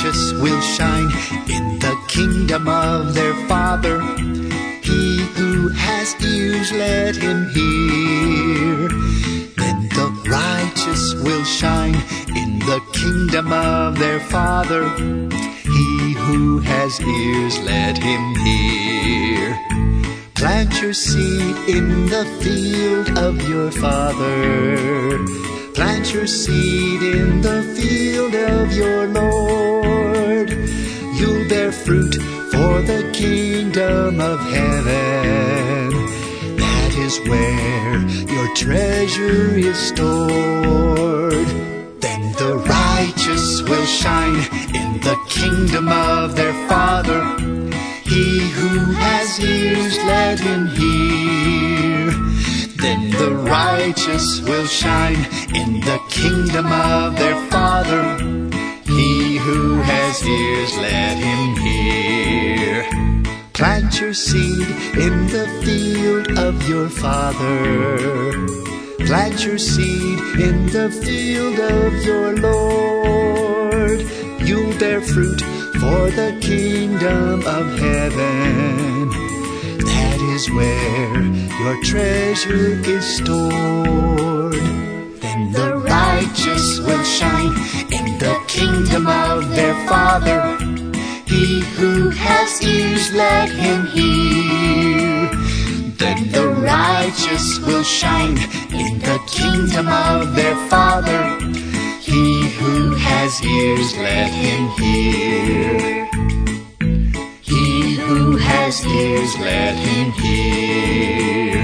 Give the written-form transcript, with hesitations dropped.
righteous will shine in the kingdom of their Father. He who has ears, let him hear. Then the righteous will shine in the kingdom of their Father. He who has ears, let him hear. Plant your seed in the field of your Father. Plant your seed in the field of your Lord. You'll bear fruit for the kingdom of heaven. That is where your treasure is stored. Then the righteous will shine in the kingdom of their Father. He who has ears, let him hear. Then the righteous will shine in the kingdom of their Father. He who has ears, let him hear. Plant your seed in the field of your Father. Plant your seed in the field of your Lord. You'll bear fruit for the kingdom of heaven. That is where your treasure is stored. Then the righteous will shine in the kingdom of their Father. He who has ears, let him hear. Then the righteous will shine in the kingdom of their Father. He who has ears, let him hear. He who has ears, let him hear.